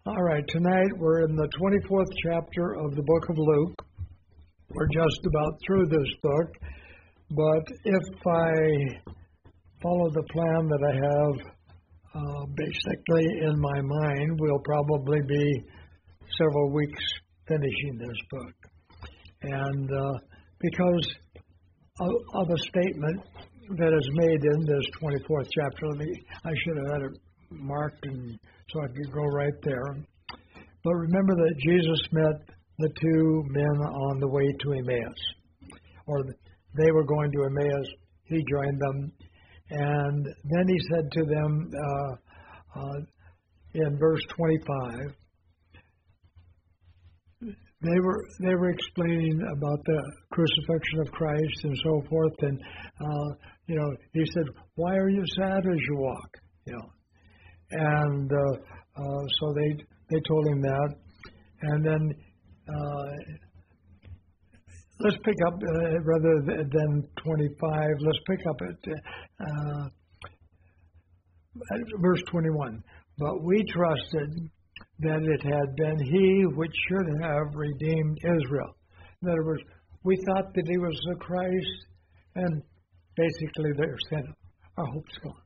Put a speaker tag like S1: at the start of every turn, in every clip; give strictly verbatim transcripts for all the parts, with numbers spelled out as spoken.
S1: All right, tonight we're in the twenty-fourth chapter of the book of Luke. We're just about through this book, but if I follow the plan that I have uh, basically in my mind, we'll probably be several weeks finishing this book. And uh, because of, of a statement that is made in this twenty-fourth chapter, let me, I should have had it marked and so I could go right there. But remember that Jesus met the two men on the way to Emmaus, or they were going to Emmaus. He joined them, and then he said to them uh, uh, in verse twenty-five, they were they were explaining about the crucifixion of Christ and so forth, and uh, you know, he said, "Why are you sad as you walk?" You know. And uh, uh, so they they told him that, and then uh, let's pick up uh, rather than twenty-five. Let's pick up at, uh, at verse twenty-one. But we trusted that it had been He which should have redeemed Israel. In other words, we thought that He was the Christ, and basically they're saying our hope's gone.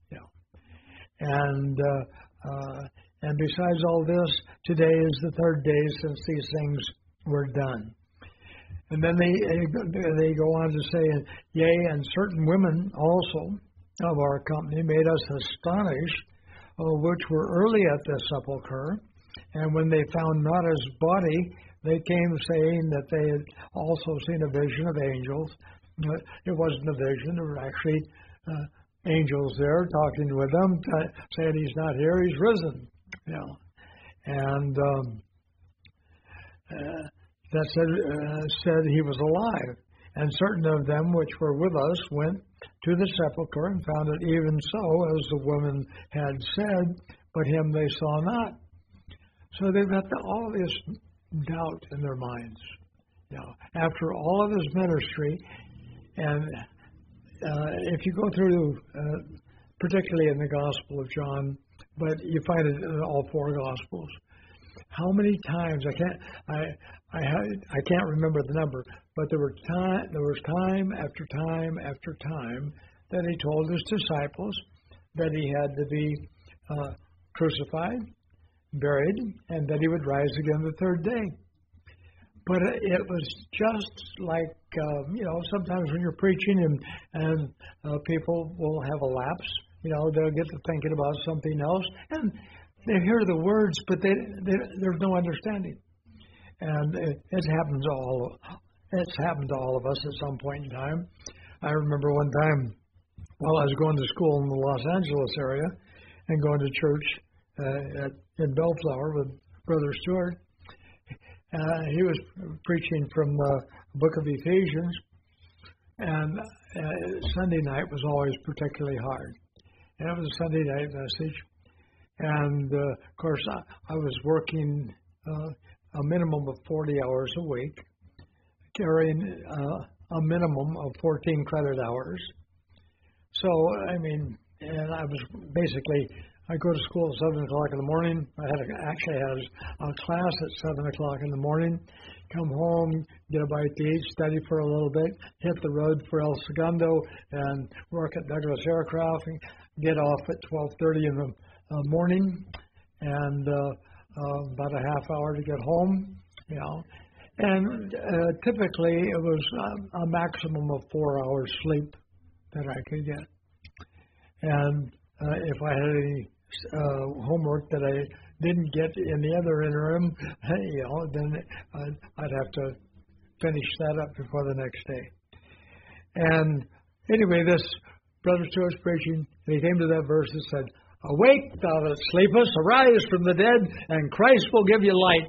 S1: And uh, uh, and besides all this, today is the third day since these things were done. And then they they go on to say, yea, and certain women also of our company made us astonished, uh, which were early at the sepulchre. And when they found not His body, they came saying that they had also seen a vision of angels. But it wasn't a vision; it was actually Uh, angels there talking with them, t- saying He's not here, He's risen. You know, and um, uh, that said, uh, said He was alive. And certain of them which were with us went to the sepulchre and found it even so as the woman had said, but Him they saw not. So they've got the, all this doubt in their minds. You know, after all of His ministry, and Uh, if you go through, uh, particularly in the Gospel of John, but you find it in all four Gospels, how many times I can't I I I can't remember the number, but there were time there was time after time after time that He told His disciples that He had to be uh, crucified, buried, and that He would rise again the third day. But it was just like, uh, you know, sometimes when you're preaching and, and uh, people will have a lapse, you know, they'll get to thinking about something else, and they hear the words, but they, they, there's no understanding. And it, it happens to all, it's happened to all of us at some point in time. I remember one time while I was going to school in the Los Angeles area and going to church uh, at, in Bellflower with Brother Stewart. Uh, he was preaching from the book of Ephesians, and uh, Sunday night was always particularly hard. And it was a Sunday night message, and uh, of course I, I was working uh, a minimum of forty hours a week, carrying uh, a minimum of fourteen credit hours. So, I mean, and I was basically, I go to school at seven o'clock in the morning. I had a, actually had a class at seven o'clock in the morning. Come home, get a bite to eat, study for a little bit, hit the road for El Segundo, and work at Douglas Aircraft, and get off at twelve thirty in the uh, morning, and uh, uh, about a half hour to get home. You know, and uh, typically it was a, a maximum of four hours sleep that I could get, and uh, if I had any Uh, homework that I didn't get in the other interim, you know, then I'd, I'd have to finish that up before the next day. And anyway, this Brother Stewart's preaching, and he came to that verse and said, "Awake, thou that sleepest, arise from the dead, and Christ will give you light."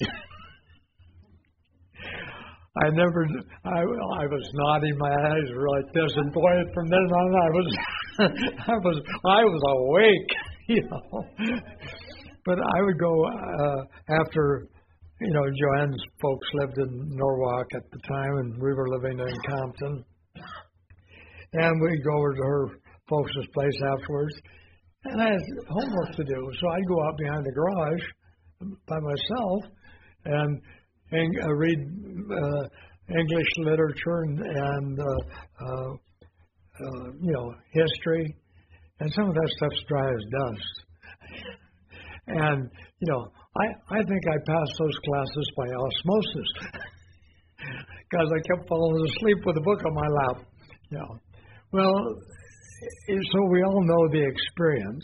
S1: I never, I, I was nodding my eyes like this, and boy, from then on, I was, I was, I was awake. You know, but I would go uh, after, you know, Joanne's folks lived in Norwalk at the time, and we were living in Compton, and we'd go over to her folks' place afterwards, and I had homework to do, so I'd go out behind the garage by myself and, and uh, read uh, English literature and, and uh, uh, uh, you know, history, and some of that stuff's dry as dust. And you know, I I think I passed those classes by osmosis because I kept falling asleep with a book on my lap. You know, well, so we all know the experience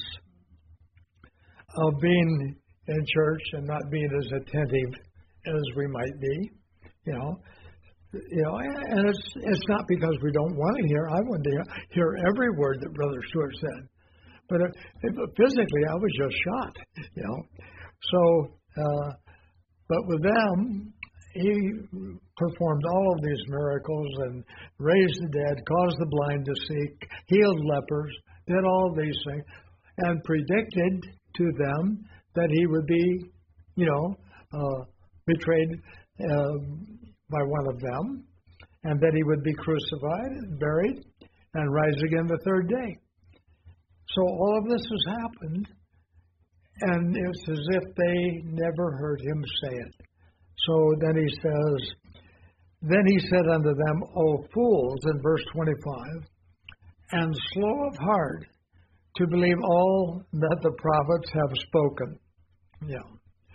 S1: of being in church and not being as attentive as we might be, you know. You know, and it's it's not because we don't want to hear. I wanted to hear every word that Brother Stewart said, but if, if physically I was just shot, you know. So, uh, but with them, he performed all of these miracles and raised the dead, caused the blind to see, healed lepers, did all these things, and predicted to them that he would be, you know, uh, betrayed uh, by one of them, and that he would be crucified and buried and rise again the third day. So all of this has happened, and it's as if they never heard him say it. So then he says, then he said unto them, O fools, in verse twenty-five, and slow of heart to believe all that the prophets have spoken. Yeah.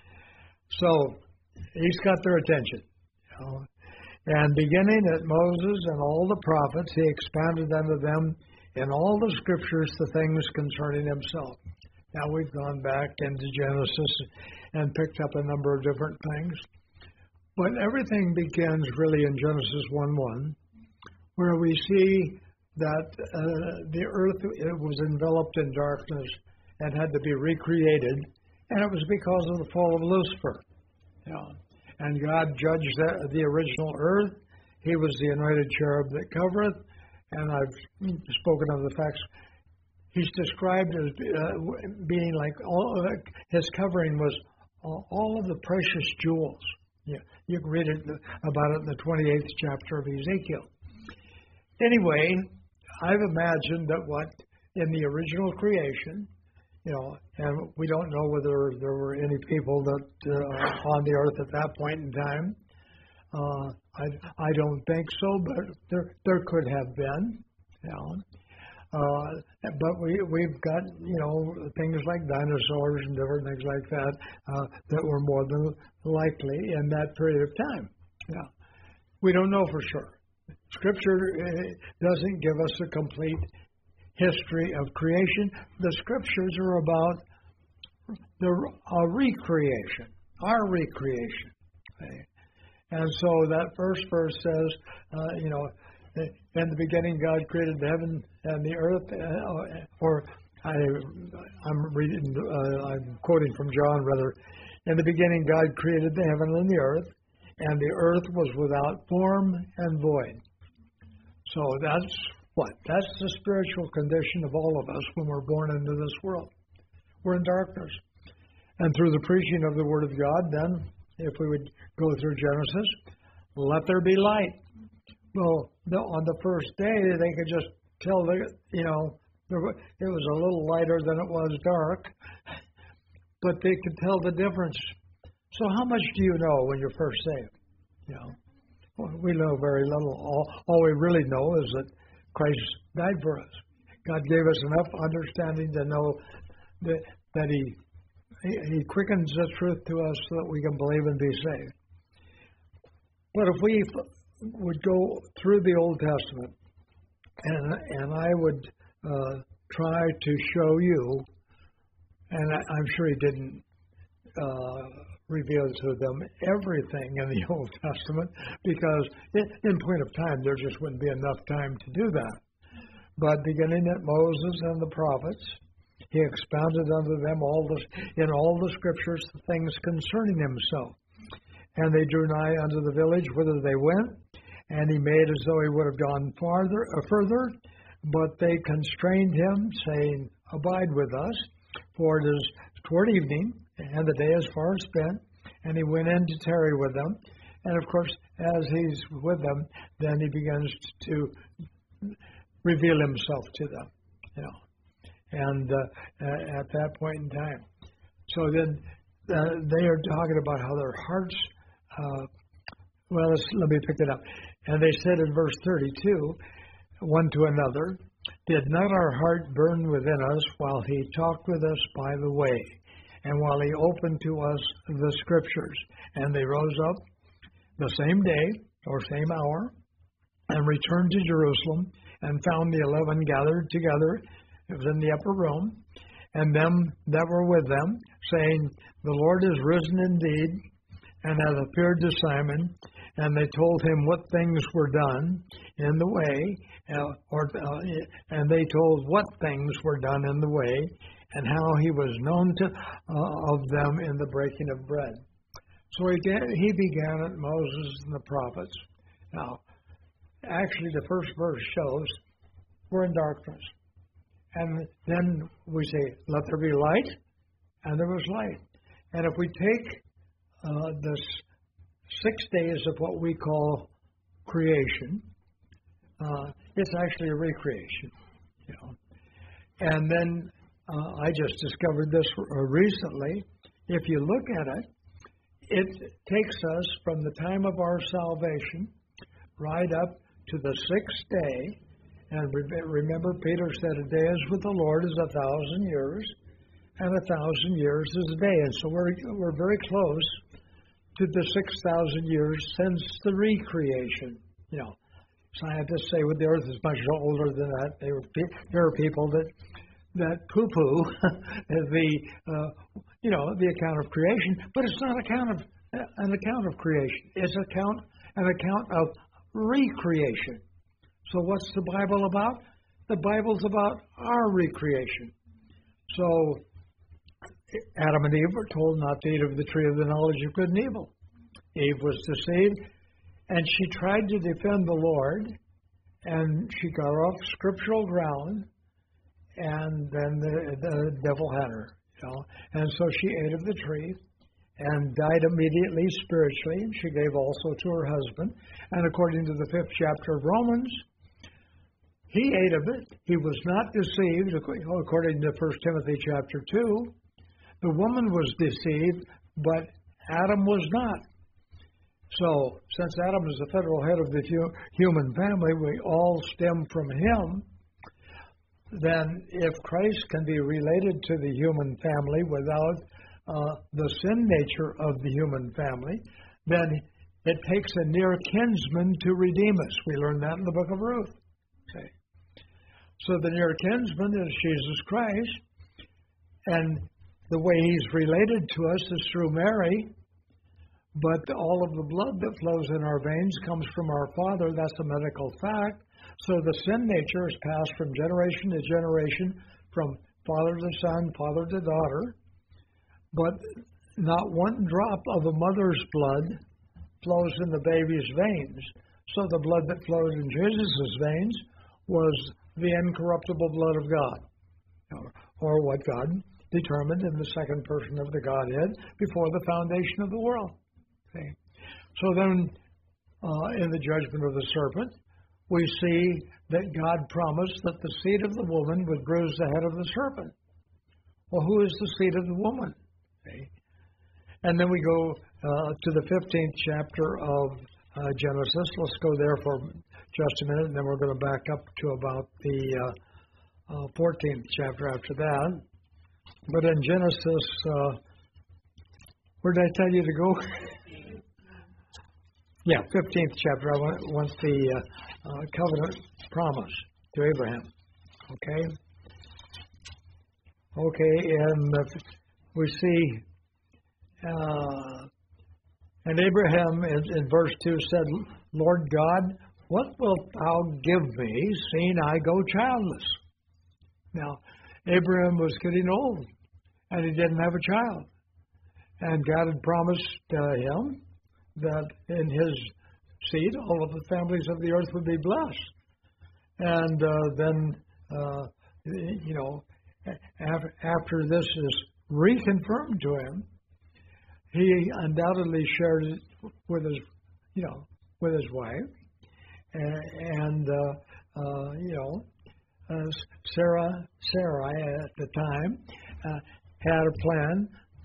S1: So he's got their attention. You know. And beginning at Moses and all the prophets, he expounded unto them in all the scriptures the things concerning himself. Now we've gone back into Genesis and picked up a number of different things. But everything begins really in Genesis one one, where we see that uh, the earth it was enveloped in darkness and had to be recreated, and it was because of the fall of Lucifer. Yeah. And God judged the, the original earth. He was the anointed cherub that covereth, and I've spoken of the facts. He's described as uh, being like all uh, his covering was all, all of the precious jewels. Yeah, you can read it about it in the twenty-eighth chapter of Ezekiel. Anyway, I've imagined that what in the original creation, you know, and we don't know whether there were any people that uh, on the earth at that point in time. Uh, I I don't think so, but there there could have been, you know. Uh, but we we've got you know things like dinosaurs and different things like that uh, that were more than likely in that period of time. Yeah, we don't know for sure. Scripture uh, doesn't give us a complete history of creation. The scriptures are about the uh, recreation, our recreation. Okay? And so that first verse says, uh, you know. In the beginning, God created the heaven and the earth, uh, or I, I'm reading, uh, I'm quoting from John rather. In the beginning, God created the heaven and the earth, and the earth was without form and void. So that's what? That's the spiritual condition of all of us when we're born into this world. We're in darkness. And through the preaching of the Word of God, then, if we would go through Genesis, let there be light. Well, no, on the first day, they could just tell, the, you know, there was, it was a little lighter than it was dark, but they could tell the difference. So how much do you know when you're first saved? You know, well, we know very little. All, all we really know is that Christ died for us. God gave us enough understanding to know that, that he, he, he quickens the truth to us so that we can believe and be saved. But if we would go through the Old Testament, and and I would uh, try to show you, and I, I'm sure he didn't uh, reveal to them everything in the Old Testament, because in, in point of time there just wouldn't be enough time to do that. But beginning at Moses and the prophets, he expounded unto them all the, in all the scriptures the things concerning himself. And they drew nigh unto the village whither they went, and he made as though he would have gone farther, uh, further, but they constrained him, saying, Abide with us, for it is toward evening, and the day is far spent. And he went in to tarry with them. And of course, as he's with them, then he begins to reveal himself to them, you know, and uh, at that point in time. So then uh, they are talking about how their hearts, uh, well, let's, let me pick it up. And they said in verse thirty-two, one to another, did not our heart burn within us while he talked with us by the way, and while he opened to us the scriptures? And they rose up the same day, or same hour, and returned to Jerusalem, and found the eleven gathered together. It was in the upper room, and them that were with them, saying, the Lord is risen indeed, and hath appeared to Simon. And they told him what things were done in the way, uh, or uh, and they told what things were done in the way, and how he was known to uh, of them in the breaking of bread. So he began, he began at Moses and the prophets. Now, actually, the first verse shows we're in darkness. And then we say, let there be light, and there was light. And if we take uh, this six days of what we call creation, uh, it's actually a recreation. You know. And then uh, I just discovered this recently. If you look at it, it takes us from the time of our salvation right up to the sixth day. And remember, Peter said, a day is with the Lord is a thousand years, and a thousand years is a day. And so we're, we're very close to the six thousand years since the recreation. You know, scientists say well, the Earth is much older than that. There are, there are people that that poo-poo the uh, you know the account of creation, but it's not account of an account of creation. It's account an account of recreation. So what's the Bible about? The Bible's about our recreation. So Adam and Eve were told not to eat of the tree of the knowledge of good and evil. Eve was deceived, and she tried to defend the Lord, and she got off scriptural ground, and then the, the devil had her. You know? And so she ate of the tree and died immediately spiritually, and she gave also to her husband. And according to the fifth chapter of Romans, he ate of it. He was not deceived, according to First Timothy chapter two. The woman was deceived, but Adam was not. So, since Adam is the federal head of the hu- human family, we all stem from him. Then, if Christ can be related to the human family without uh, the sin nature of the human family, then it takes a near kinsman to redeem us. We learned that in the book of Ruth. Okay. So the near kinsman is Jesus Christ, and the way he's related to us is through Mary, but all of the blood that flows in our veins comes from our Father. That's a medical fact. So the sin nature is passed from generation to generation, from father to son, father to daughter, but not one drop of a mother's blood flows in the baby's veins. So the blood that flows in Jesus' veins was the incorruptible blood of God, or what God determined in the second person of the Godhead before the foundation of the world. Okay. So then, uh, in the judgment of the serpent, we see that God promised that the seed of the woman would bruise the head of the serpent. Well, who is the seed of the woman? Okay. And then we go uh, to the fifteenth chapter of uh, Genesis. Let's go there for just a minute, and then we're going to back up to about the uh, uh, fourteenth chapter after that. But in Genesis, uh, where did I tell you to go? Yeah, fifteenth chapter. I want, want the uh, uh, covenant promise to Abraham. Okay? Okay, and uh, we see, uh, and Abraham in, in verse two said, Lord God, what wilt thou give me, seeing I go childless? Now, Abraham was getting old, and he didn't have a child. And God had promised uh, him that in his seed, all of the families of the earth would be blessed. And uh, then, uh, you know, after, after this is reconfirmed to him, he undoubtedly shared it with his, you know, with his wife. And, and uh, uh, you know, uh, Sarah, Sarah at the time uh, had a plan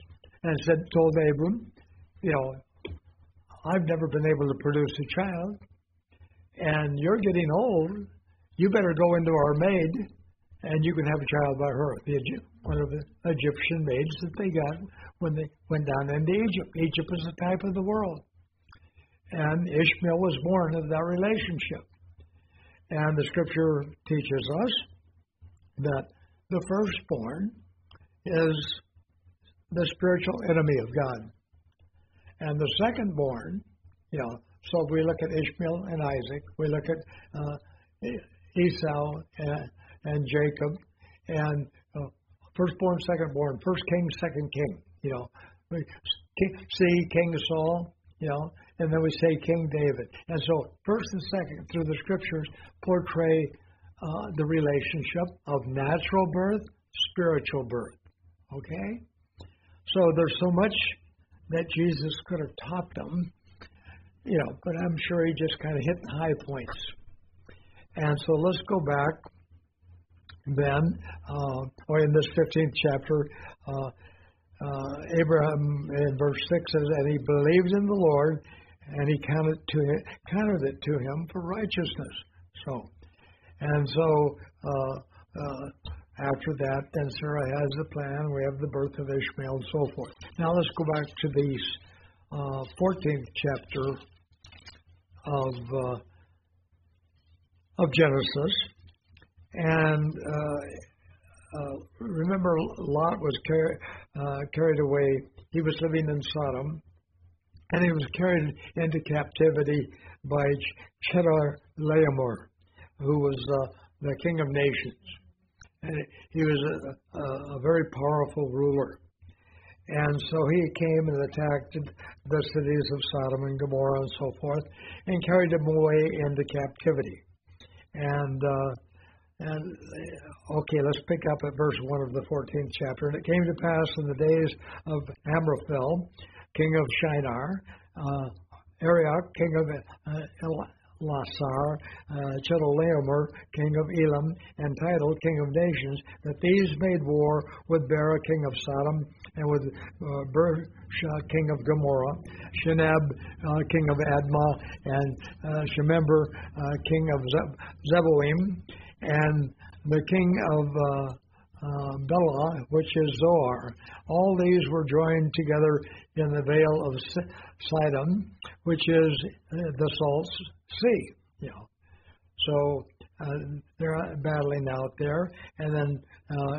S1: and said, told Abram, you know, I've never been able to produce a child, and you're getting old. You better go into our maid, and you can have a child by her. The Egypt, one of the Egyptian maids that they got when they went down into Egypt. Egypt was a type of the world. And Ishmael was born of that relationship. And the scripture teaches us that the firstborn is the spiritual enemy of God. And the secondborn, you know, so if we look at Ishmael and Isaac, we look at uh, Esau and, and Jacob, and uh, firstborn, secondborn, first king, second king, you know. We see King Saul, you know, and then we say King David. And so first and second, through the scriptures, portray uh, the relationship of natural birth, spiritual birth. Okay? So there's so much that Jesus could have taught them, you know, but I'm sure he just kind of hit the high points. And so let's go back then, uh, or in this fifteenth chapter, uh, uh, Abraham in verse six says, and he believed in the Lord, and he counted to him, counted it to him for righteousness. So, and so uh, uh, after that, then Sarah has the plan. We have the birth of Ishmael and so forth. Now let's go back to the uh, fourteenth chapter of uh, of Genesis, and uh, uh, remember Lot was car- uh, carried away. He was living in Sodom, and he was carried into captivity by Chedorlaomer, who was uh, the king of nations. And he was a, a, a very powerful ruler. And so he came and attacked the cities of Sodom and Gomorrah and so forth, and carried them away into captivity. And, uh, and okay, let's pick up at verse one of the fourteenth chapter. And it came to pass in the days of Amraphel, king of Shinar, uh, Arioch, king of uh, Lasar, uh, Chedorlaomer, king of Elam, and Tidal, king of nations, that these made war with Bera, king of Sodom, and with uh, Bersha, king of Gomorrah, Shinab, uh, king of Admah, and uh, Shemember, uh, king of Zeb- Zeboim, and the king of uh, uh, Bela, which is Zoar. All these were joined together in the vale of Sidon, which is uh, the Salt Sea. You know, so uh, they're battling out there, and then uh,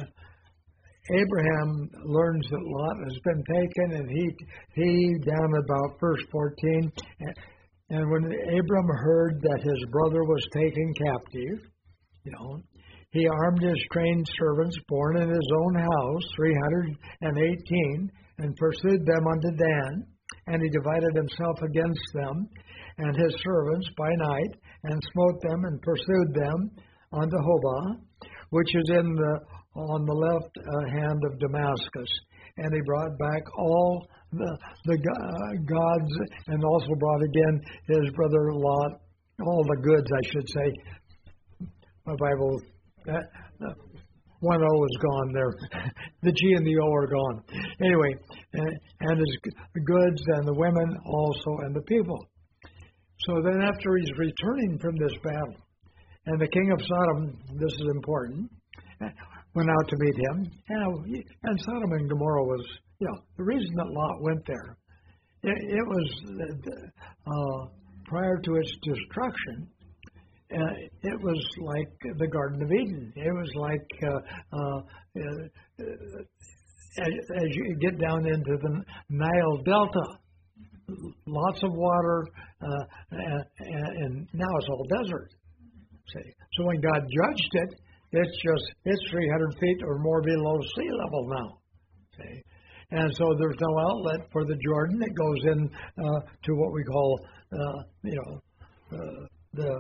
S1: Abraham learns that Lot has been taken, and he he down about verse fourteen, and, and when Abram heard that his brother was taken captive, you know, he armed his trained servants born in his own house, three hundred and eighteen, and pursued them unto Dan, and he divided himself against them and his servants by night, and smote them and pursued them unto Hobah, which is in the on the left uh, hand of Damascus. And he brought back all the the uh, gods, and also brought again his brother Lot, all the goods, I should say. My Bible, uh, uh, one O is gone there. The G and the O are gone. Anyway, uh, and his goods, and the women also, and the people. So then after he's returning from this battle, and the king of Sodom, this is important, went out to meet him, and, and Sodom and Gomorrah was, you know, the reason that Lot went there, it, it was uh, prior to its destruction, uh, it was like the Garden of Eden. It was like uh, uh, uh, as, as you get down into the Nile Delta, lots of water, uh, and, and now it's all desert. See, so when God judged it, it's just it's three hundred feet or more below sea level now. See, and so there's no outlet for the Jordan. It goes in uh, to what we call, uh, you know, uh, the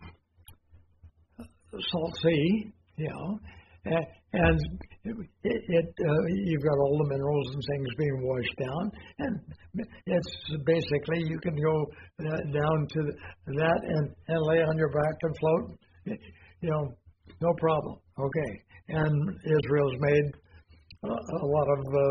S1: Salt Sea, you know, and, and it, it uh, you've got all the minerals and things being washed down, and it's basically you can go uh, down to that and, and lay on your back and float, you know, no problem. Okay, and Israel's made a, a lot of uh,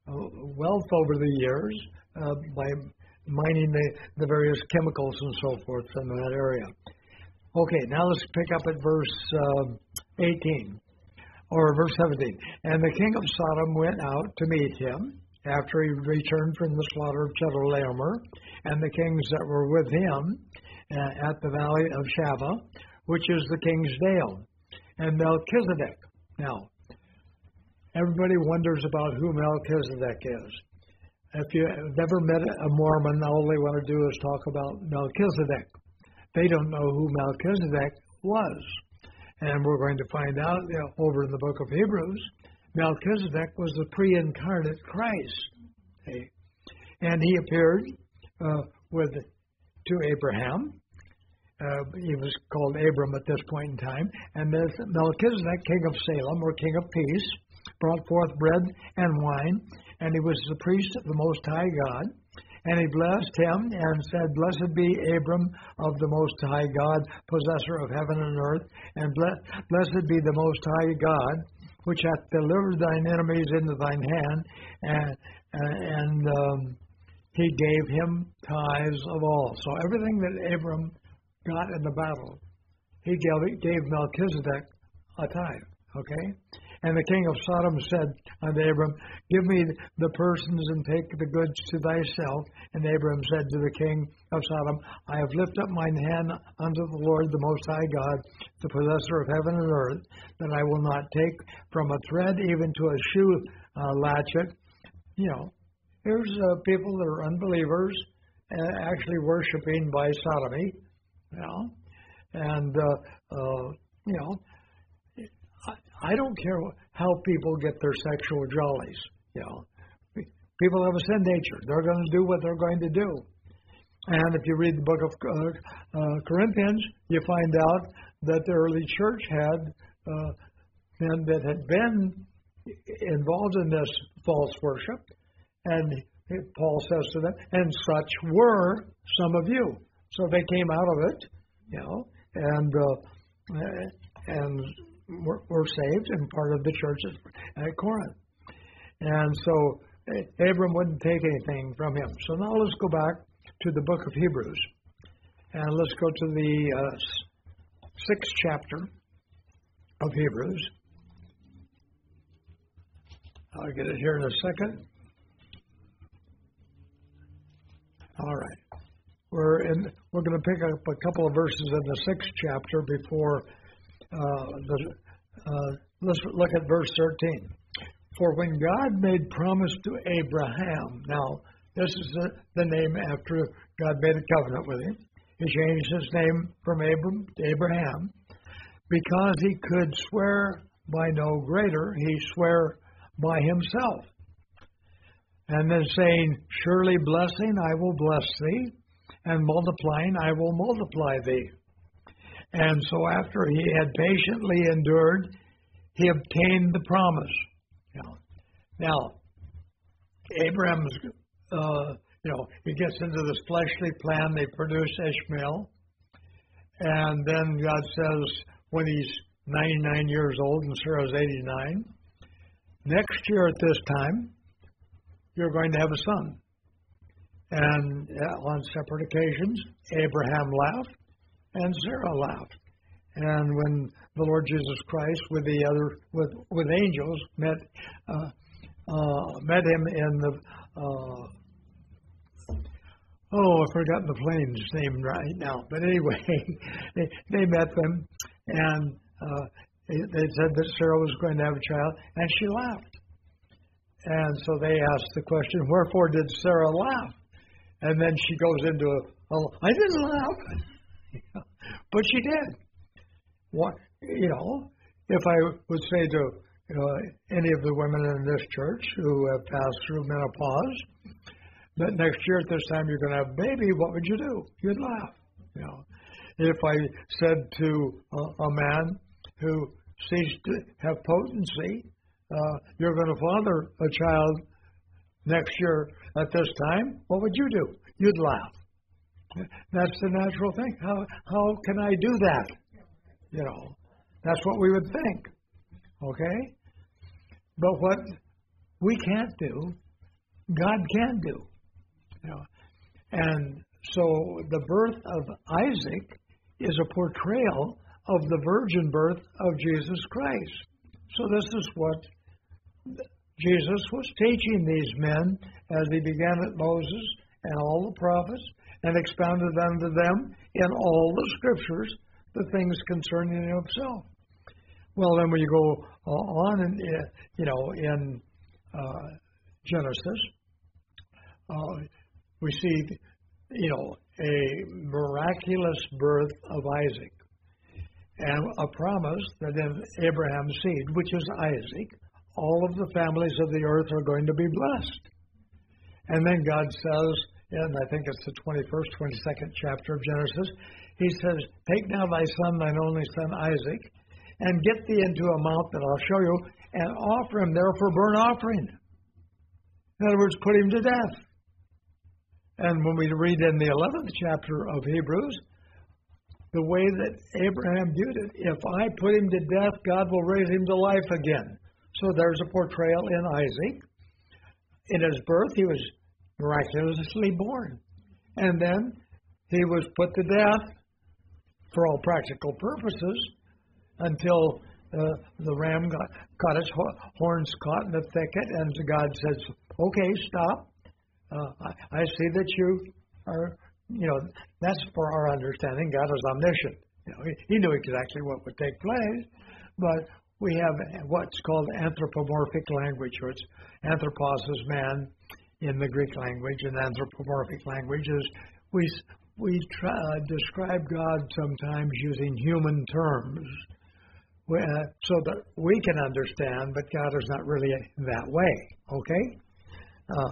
S1: uh, wealth over the years uh, by mining the, the various chemicals and so forth in that area. Okay, now let's pick up at verse uh, eighteen, or verse seventeen. And the king of Sodom went out to meet him after he returned from the slaughter of Chedorlaomer, and the kings that were with him uh, at the valley of Shaveh, which is the king's dale, and Melchizedek. Now, everybody wonders about who Melchizedek is. If you've never met a Mormon, all they want to do is talk about Melchizedek. They don't know who Melchizedek was. And we're going to find out, you know, over in the book of Hebrews, Melchizedek was the pre-incarnate Christ. Okay? And he appeared uh, with to Abraham. Uh, he was called Abram at this point in time. And this Melchizedek, king of Salem, or king of peace, brought forth bread and wine, and he was the priest of the Most High God. And he blessed him and said, Blessed be Abram of the Most High God, possessor of heaven and earth, and ble- blessed be the Most High God, which hath delivered thine enemies into thine hand, and, and um, he gave him tithes of all. So everything that Abram got in the battle, he gave, gave Melchizedek a tithe, okay? And the king of Sodom said unto Abram, Give me the persons and take the goods to thyself. And Abram said to the king of Sodom, I have lifted up mine hand unto the Lord, the Most High God, the possessor of heaven and earth, that I will not take from a thread even to a shoe uh, latchet. You know, here's uh, people that are unbelievers, uh, actually worshiping by sodomy, you know, and, uh, uh, you know, I don't care how people get their sexual jollies. You know, people have a sin nature. They're going to do what they're going to do. And if you read the book of uh, uh, Corinthians, you find out that the early church had uh, men that had been involved in this false worship. And Paul says to them, and such were some of you. So they came out of it, you know, and uh, and were, were saved and part of the church at Corinth. And so Abram wouldn't take anything from him. So now let's go back to the book of Hebrews. And let's go to the uh, sixth chapter of Hebrews. I'll get it here in a second. All right. We're in. We're going to pick up a couple of verses in the sixth chapter before uh, the. Uh, let's look at verse thirteen. For when God made promise to Abraham, now this is the, the name after God made a covenant with him. He changed his name from Abram to Abraham because he could swear by no greater. He swore by himself. And then saying, surely blessing I will bless thee, and multiplying I will multiply thee. And so after he had patiently endured, he obtained the promise. Now, now Abraham's, uh, you know, he gets into this fleshly plan. They produce Ishmael. And then God says, when he's ninety-nine years old and Sarah's eighty-nine, next year at this time, you're going to have a son. And on separate occasions, Abraham laughed and Sarah laughed. And when the Lord Jesus Christ with the other with with angels met uh, uh, met him in the uh, oh I've forgotten the plane's name right now, but anyway, they, they met them, and uh, they, they said that Sarah was going to have a child, and she laughed. And so they asked the question, wherefore did Sarah laugh? And then she goes into a, a I didn't laugh, but she did. What, you know, if I would say to you know, any of the women in this church who have passed through menopause, that next year at this time you're going to have a baby, what would you do? You'd laugh. You know, if I said to a, a man who ceased to have potency, uh, you're going to father a child next year at this time, what would you do? You'd laugh. That's the natural thing. How how can I do that? You know, that's what we would think. Okay? But what we can't do God can do. You know. And so the birth of Isaac is a portrayal of the virgin birth of Jesus Christ. So this is what Jesus was teaching these men as he began at Moses and all the prophets and expounded unto them in all the scriptures the things concerning himself. Well, then when you go on, in, you know, in uh, Genesis, uh, we see, you know, a miraculous birth of Isaac and a promise that in Abraham's seed, which is Isaac, all of the families of the earth are going to be blessed. And then God says, and I think it's the twenty-first, twenty-second chapter of Genesis, he says, take now thy son, thine only son Isaac, and get thee into a mount that I'll show you, and offer him there for burnt offering. In other words, put him to death. And when we read in the eleventh chapter of Hebrews, the way that Abraham viewed it, if I put him to death, God will raise him to life again. So there's a portrayal in Isaac. In his birth, he was miraculously born. And then he was put to death for all practical purposes until uh, the ram got, got its horns caught in the thicket, and God says, okay, stop. Uh, I, I see that you are, you know, that's for our understanding. God is omniscient. You know, he, he knew exactly what would take place, but we have what's called anthropomorphic language, or it's anthropos is man in the Greek language, and anthropomorphic language is we we try, uh, describe God sometimes using human terms, we, uh, so that we can understand, but God is not really that way. Okay. Uh,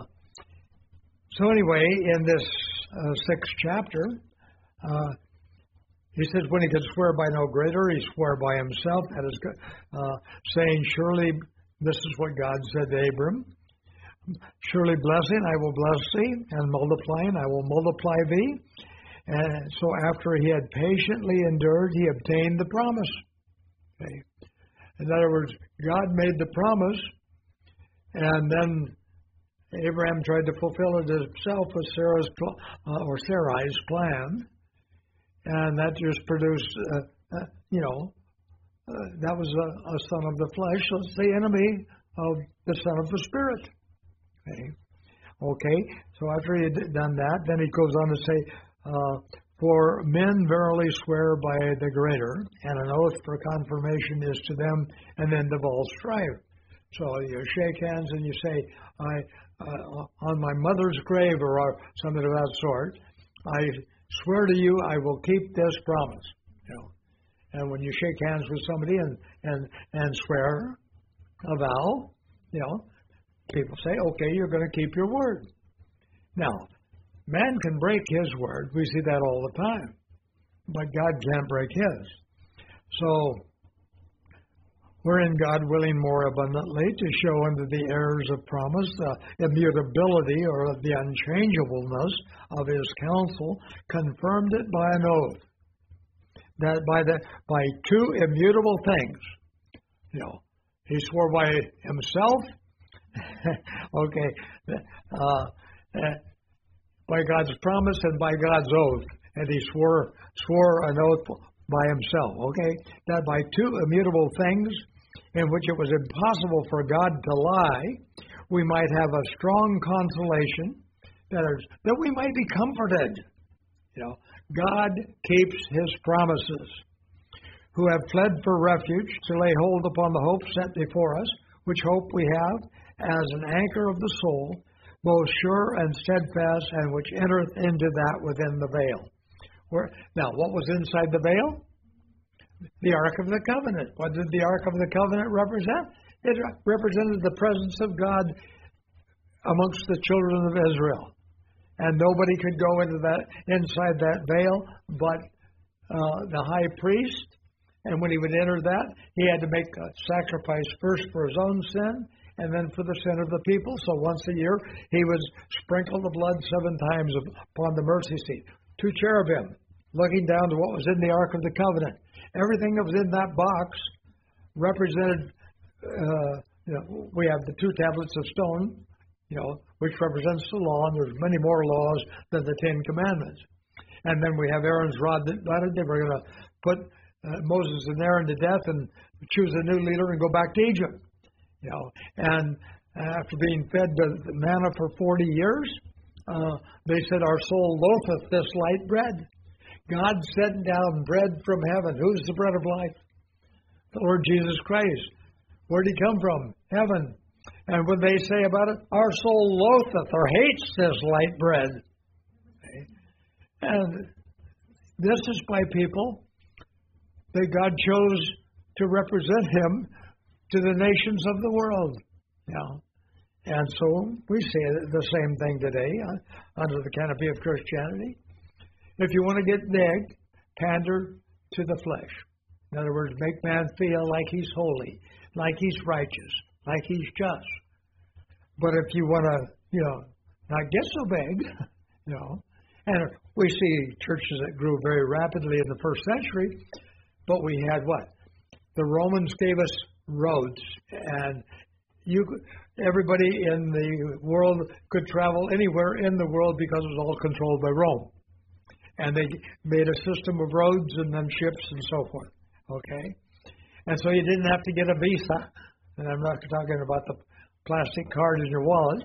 S1: so anyway, in this uh, sixth chapter, uh, he says, when he could swear by no greater, he swore by himself, that is, uh, saying, surely this is what God said to Abram, surely blessing I will bless thee, and multiplying I will multiply thee. And so after he had patiently endured, he obtained the promise. Okay. In other words, God made the promise, and then Abraham tried to fulfill it himself with Sarah's uh, or Sarai's plan, and that just produced, uh, uh, you know, uh, that was a, a son of the flesh. So it's the enemy of the son of the spirit. Okay. Okay. So after he had done that, then he goes on to say, uh, for men verily swear by the greater, and an oath for confirmation is to them an end of all strife. So you shake hands and you say, I, uh, on my mother's grave, or something of that sort, I swear to you, I will keep this promise. You know, and when you shake hands with somebody and and and swear a vow, you know, people say, okay, you're going to keep your word. Now, man can break his word. We see that all the time, but God can't break his. So, wherein God willing more abundantly to show unto the heirs of promise the immutability or the unchangeableness of his counsel, confirmed it by an oath, that by the by two immutable things, you know, he swore by himself, okay, uh, uh, by God's promise and by God's oath, and he swore swore an oath by himself, okay, that by two immutable things, in which it was impossible for God to lie, we might have a strong consolation, that, is, that we might be comforted. You know, God keeps his promises. Who have fled for refuge to lay hold upon the hope set before us, which hope we have as an anchor of the soul, both sure and steadfast, and which entereth into that within the veil. Where, now, what was inside the veil? The Ark of the Covenant. What did the Ark of the Covenant represent? It represented the presence of God amongst the children of Israel. And nobody could go into that inside that veil but uh, the high priest. And when he would enter that, he had to make a sacrifice first for his own sin and then for the sin of the people. So once a year, he would sprinkle the blood seven times upon the mercy seat. Two cherubim looking down to what was in the Ark of the Covenant. Everything that was in that box represented, uh, you know, we have the two tablets of stone you know, which represents the law, and there's many more laws than the Ten Commandments. And then we have Aaron's rod that budded. They were going to put uh, Moses and Aaron to death and choose a new leader and go back to Egypt. You know, and after being fed the manna for forty years, uh, they said, "Our soul loatheth this light bread." God sent down bread from heaven. Who's the bread of life? The Lord Jesus Christ. Where did he come from? Heaven. And what they say about it? Our soul loatheth or hates this light bread. Okay. And this is by people that God chose to represent him to the nations of the world. Yeah. And so we say the same thing today uh, under the canopy of Christianity. If you want to get big, pander to the flesh. In other words, make man feel like he's holy, like he's righteous, like he's just. But if you want to, you know, not get so big, you know, and we see churches that grew very rapidly in the first century, but we had what? The Romans gave us roads, and you, everybody in the world could travel anywhere in the world because it was all controlled by Rome. And they made a system of roads and then ships and so forth. Okay? And so you didn't have to get a visa, and I'm not talking about the plastic card in your wallet,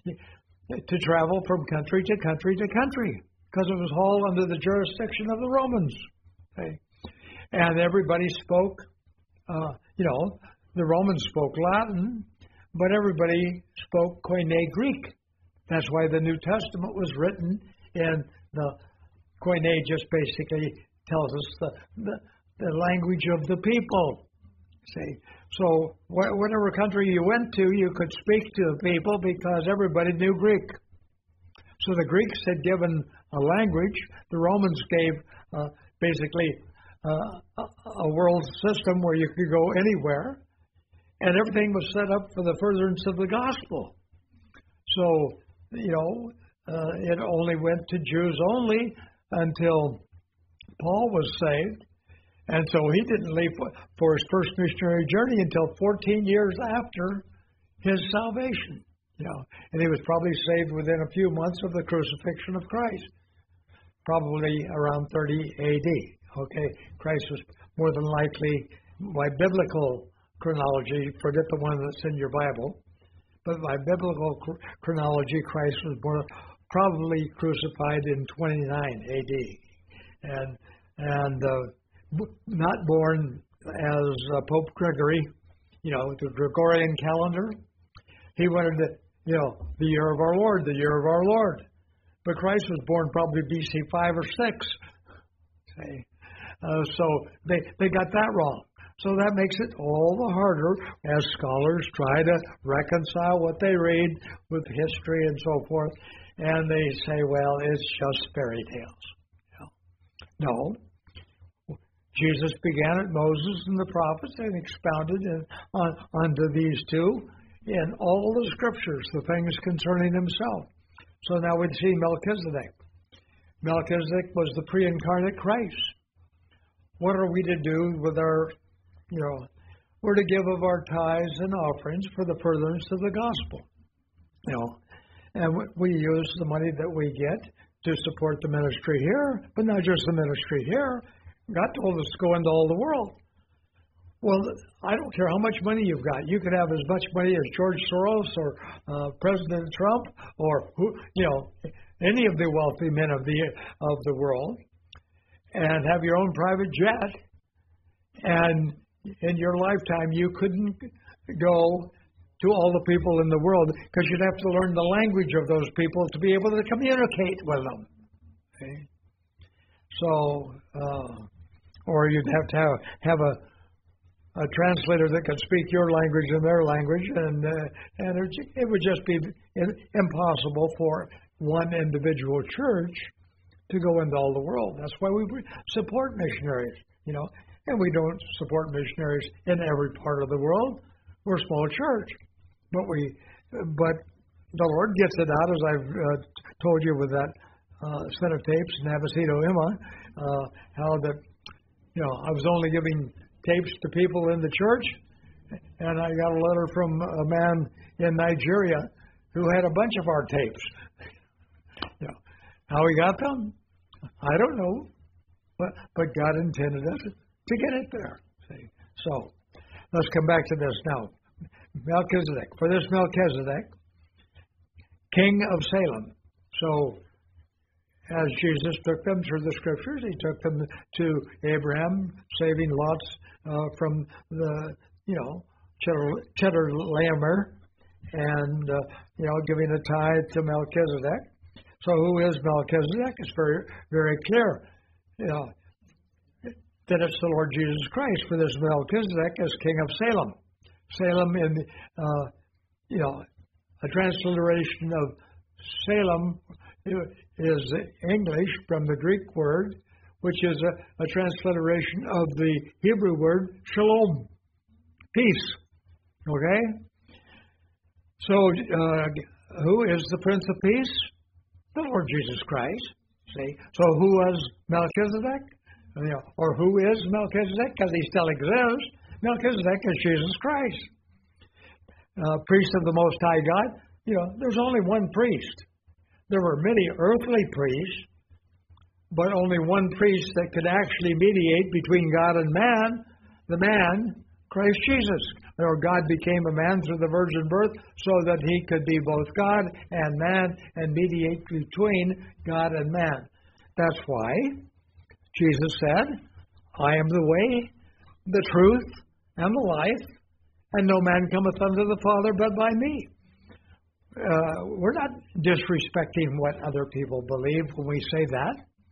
S1: to travel from country to country to country, because it was all under the jurisdiction of the Romans. Okay? And everybody spoke, uh, you know, the Romans spoke Latin, but everybody spoke Koine Greek. That's why the New Testament was written in the Koine, just basically tells us the, the, the language of the people. See, so wh- whatever country you went to, you could speak to the people because everybody knew Greek. So the Greeks had given a language. The Romans gave uh, basically uh, a, a world system where you could go anywhere, and everything was set up for the furtherance of the gospel. So, you know, uh, it only went to Jews only until Paul was saved. And so he didn't leave for his first missionary journey until fourteen years after his salvation. You know, and he was probably saved within a few months of the crucifixion of Christ, probably around thirty A D. Okay, Christ was more than likely, by biblical chronology, forget the one that's in your Bible, but by biblical chronology, Christ was born, probably crucified in twenty-nine A D, and and uh, not born as uh, Pope Gregory, you know, the Gregorian calendar. He wanted to, you know, the year of our Lord, the year of our Lord. But Christ was born probably B C five or six. Okay. Uh, so they, they got that wrong. So that makes it all the harder as scholars try to reconcile what they read with history and so forth. And they say, well, it's just fairy tales. You know? No. Jesus began at Moses and the prophets and expounded in, on, onto these two in all the scriptures, the things concerning himself. So now we'd see Melchizedek. Melchizedek was the pre-incarnate Christ. What are we to do with our, you know, we're to give of our tithes and offerings for the furtherance of the gospel. You know, and we use the money that we get to support the ministry here, but not just the ministry here. God told us to go into all the world. Well, I don't care how much money you've got. You could have as much money as George Soros or uh, President Trump or who, you know, any of the wealthy men of the of the world, and have your own private jet. And in your lifetime, you couldn't go to all the people in the world because you'd have to learn the language of those people to be able to communicate with them. Okay? So, uh, or you'd have to have, have a a translator that could speak your language and their language, and uh, and it would just be impossible for one individual church to go into all the world. That's why we support missionaries, you know, and we don't support missionaries in every part of the world. We're a small church, but we, but the Lord gets it out, as I've uh, told you with that uh, set of tapes, Navicito Emma, uh, how that, you know, I was only giving tapes to people in the church, and I got a letter from a man in Nigeria who had a bunch of our tapes. You know, how we got them, I don't know, but but God intended us to get it there. See, so let's come back to this now. Melchizedek. For this Melchizedek, king of Salem. So, as Jesus took them through the scriptures, he took them to Abraham, saving Lot uh, from the, you know, Chedorlaomer, and, uh, you know, giving a tithe to Melchizedek. So who is Melchizedek? It's very, very clear, you know, that it's the Lord Jesus Christ. For this Melchizedek is king of Salem. Salem in, uh, you know, a transliteration of Salem is English from the Greek word, which is a, a transliteration of the Hebrew word shalom, peace. Okay? So, uh, who is the Prince of Peace? The Lord Jesus Christ. See? So, who was Melchizedek? You know, or who is Melchizedek? Because he still exists. Melchizedek is Jesus Christ. Uh, priest of the Most High God. You know, there's only one priest. There were many earthly priests, but only one priest that could actually mediate between God and man, the man, Christ Jesus. Or God became a man through the virgin birth so that he could be both God and man and mediate between God and man. That's why Jesus said, I am the way, the truth, and the life, and no man cometh unto the Father but by me. Uh, we're not disrespecting what other people believe when we say that.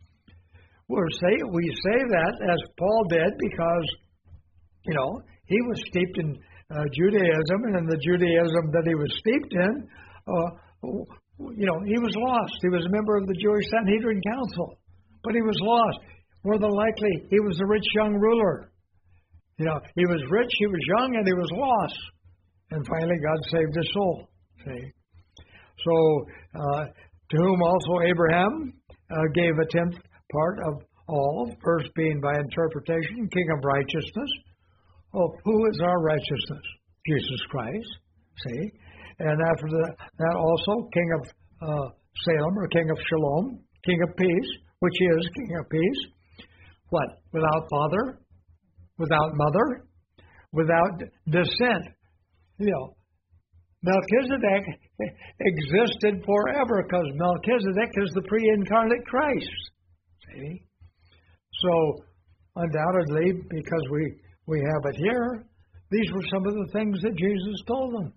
S1: We're say, we say that as Paul did because, you know, he was steeped in uh, Judaism, and in the Judaism that he was steeped in, uh, you know, he was lost. He was a member of the Jewish Sanhedrin Council, but he was lost. More than likely, he was a rich young ruler. You know, he was rich, he was young, and he was lost. And finally, God saved his soul. See? So, uh, to whom also Abraham uh, gave a tenth part of all, first being by interpretation, king of righteousness. Oh, who is our righteousness? Jesus Christ. See? And after the, that also, king of uh, Salem, or king of Shalom, king of peace, which is king of peace. What? Without father, without mother, without descent. You know, Melchizedek existed forever because Melchizedek is the pre-incarnate Christ. See? So, undoubtedly, because we, we have it here, these were some of the things that Jesus told them.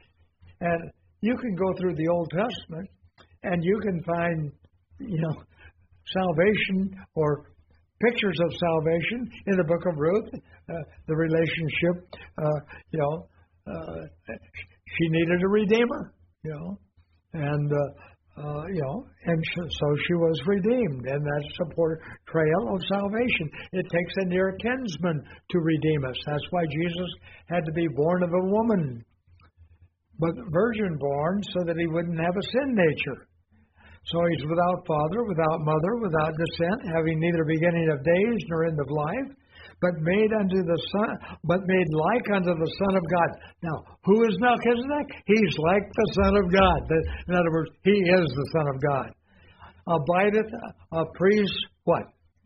S1: And you can go through the Old Testament and you can find, you know, salvation or pictures of salvation in the book of Ruth, uh, the relationship, uh, you know, uh, she needed a redeemer, you know, and, uh, uh, you know, and so she was redeemed, and that's a portrayal of salvation. It takes a near kinsman to redeem us. That's why Jesus had to be born of a woman, but virgin born so that he wouldn't have a sin nature. So he's without father, without mother, without descent, having neither beginning of days nor end of life, but made unto the Son, but made like unto the Son of God. Now, who is Melchizedek? He's like the Son of God. In other words, he is the Son of God. Abideth a priest, what?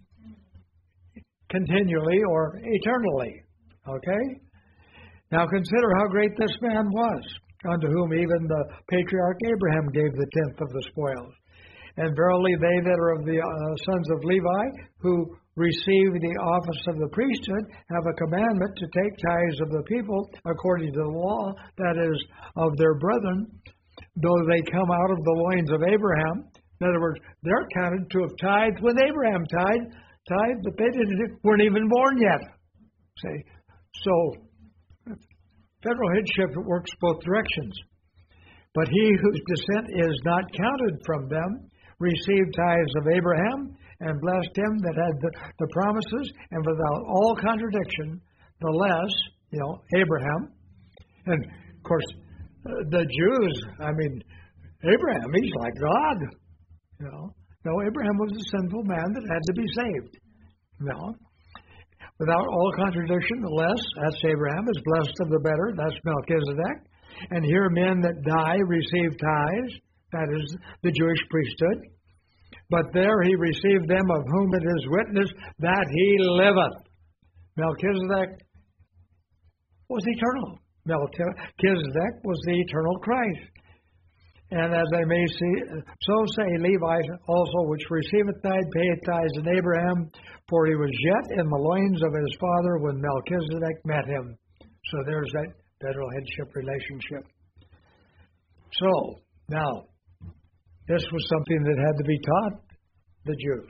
S1: Continually or eternally. Okay? Now consider how great this man was, unto whom even the patriarch Abraham gave the tenth of the spoils. And verily they that are of the uh, sons of Levi, who receive the office of the priesthood, have a commandment to take tithes of the people according to the law, that is, of their brethren, though they come out of the loins of Abraham. In other words, they're counted to have tithed when Abraham tithed, tithed but they didn't, weren't even born yet. See? So, federal headship works both directions. But he whose descent is not counted from them received tithes of Abraham, and blessed him that had the, the promises, and without all contradiction, the less, you know, Abraham. And, of course, uh, the Jews, I mean, Abraham, he's like God, you know. No, Abraham was a sinful man that had to be saved, you know. Without all contradiction, the less, that's Abraham, is blessed of the better, that's Melchizedek. And here men that die receive tithes, that is the Jewish priesthood. But there he received them of whom it is witnessed that he liveth. Melchizedek was eternal. Melchizedek was the eternal Christ. And as I may see, so say Levi also, which receiveth tithe, payeth tithes in Abraham, for he was yet in the loins of his father when Melchizedek met him. So there's that federal headship relationship. So, now, this was something that had to be taught the Jews.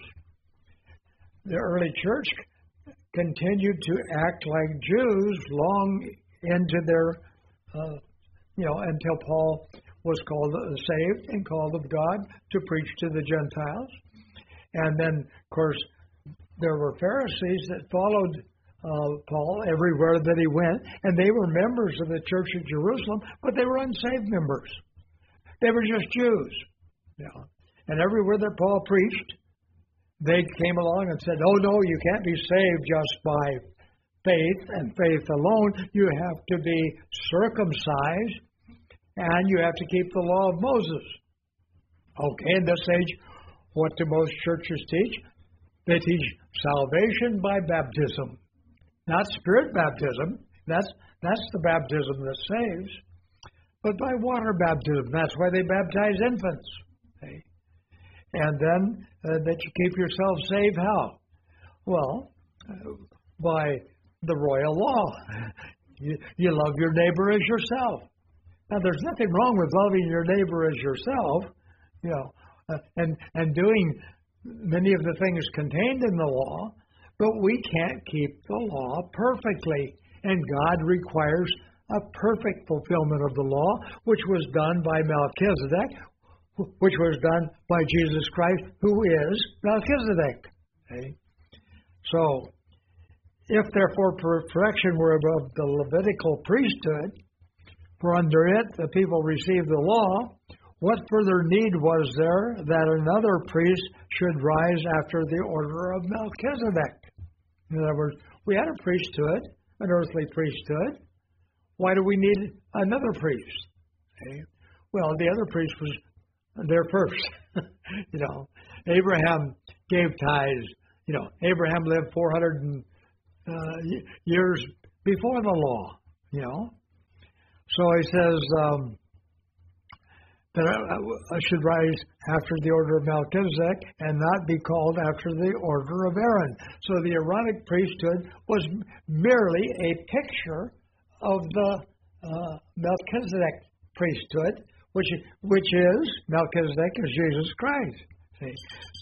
S1: The early church continued to act like Jews long into their, uh, you know, until Paul was called uh, saved and called of God to preach to the Gentiles. And then, of course, there were Pharisees that followed uh, Paul everywhere that he went, and they were members of the Church of Jerusalem, but they were unsaved members. They were just Jews. You know. And everywhere that Paul preached, they came along and said, oh, no, you can't be saved just by faith and faith alone. You have to be circumcised, and you have to keep the law of Moses. Okay, in this age, what do most churches teach? They teach salvation by baptism, not spirit baptism. That's that's the baptism that saves, but by water baptism. That's why they baptize infants. Okay? And then uh, that you keep yourself saved how? Well, uh, by the royal law. You, you love your neighbor as yourself. Now, there's nothing wrong with loving your neighbor as yourself, you know, uh, and and doing many of the things contained in the law, but we can't keep the law perfectly. And God requires a perfect fulfillment of the law, which was done by Melchizedek, which was done by Jesus Christ, who is Melchizedek. Okay? So, if therefore perfection were above the Levitical priesthood, for under it the people received the law, what further need was there that another priest should rise after the order of Melchizedek? In other words, we had a priesthood, an earthly priesthood. Why do we need another priest? Okay. Well, the other priest was there first. you know, Abraham gave tithes. You know, Abraham lived four hundred uh, years before the law. You know, so he says um, that I, I should rise after the order of Melchizedek and not be called after the order of Aaron. So the Aaronic priesthood was merely a picture of the uh, Melchizedek priesthood, which which is Melchizedek is Jesus Christ. See,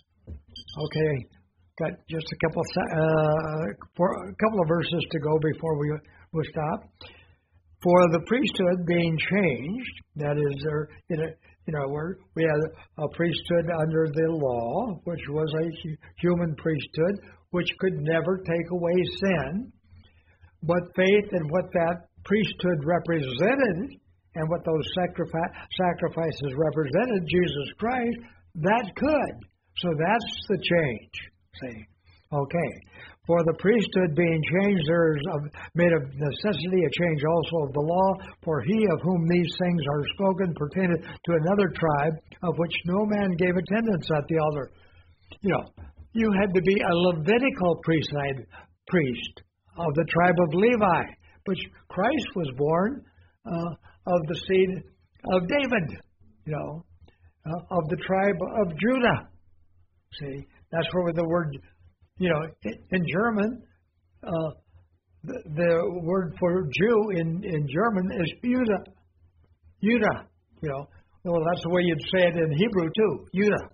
S1: okay, got just a couple uh, for a couple of verses to go before we we stop. For the priesthood being changed, that is, there, you know, you know, where we had a priesthood under the law, which was a human priesthood, which could never take away sin. But faith in what that priesthood represented and what those sacrifice, sacrifices represented, Jesus Christ, that could. So that's the change. See? Okay. For the priesthood being changed, there is made of necessity a change also of the law, for he of whom these things are spoken pertained to another tribe, of which no man gave attendance at the altar. You know, you had to be a Levitical priesthood, priest of the tribe of Levi, but Christ was born uh, of the seed of David, you know, uh, of the tribe of Judah. See, that's where the word, you know, in German, uh, the, the word for Jew in, in German is Judah. Judah, you know. Well, that's the way you'd say it in Hebrew too, Judah.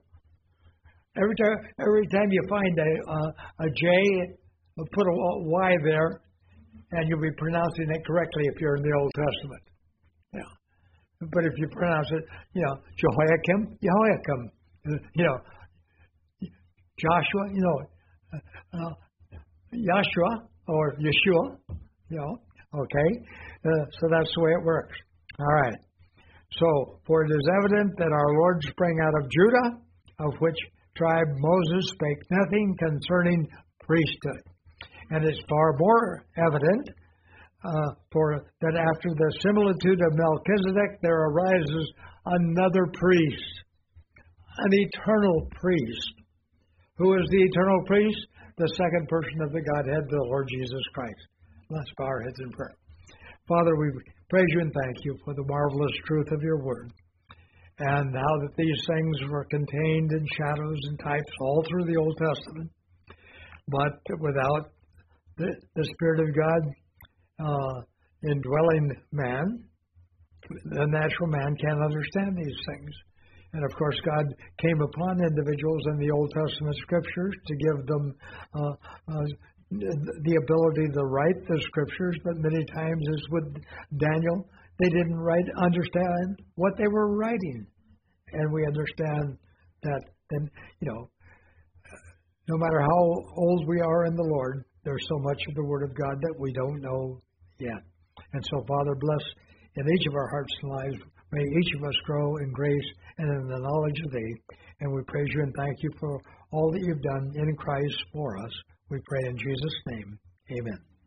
S1: Every time, every time you find a uh, a J, put a Y there, and you'll be pronouncing it correctly if you're in the Old Testament. Yeah. But if you pronounce it, you know, Jehoiakim, Jehoiakim, you know, Joshua, you know, uh, Yahshua or Yeshua, you know, okay? Uh, so that's the way it works. All right. So, for it is evident that our Lord sprang out of Judah, of which tribe Moses spake nothing concerning priesthood. And it's far more evident uh, for that after the similitude of Melchizedek there arises another priest, an eternal priest. Who is the eternal priest? The second person of the Godhead, the Lord Jesus Christ. Let's bow our heads in prayer. Father, we praise you and thank you for the marvelous truth of your word, and how that these things were contained in shadows and types all through the Old Testament. But without the, the Spirit of God uh, indwelling man, the natural man can't understand these things. And of course, God came upon individuals in the Old Testament scriptures to give them uh, uh, the ability to write the scriptures, but many times, as with Daniel, they didn't write, understand what they were writing. And we understand that, then, you know, no matter how old we are in the Lord, there's so much of the Word of God that we don't know yet. And so, Father, bless in each of our hearts and lives. May each of us grow in grace and in the knowledge of Thee. And we praise you and thank you for all that you've done in Christ for us. We pray in Jesus' name. Amen.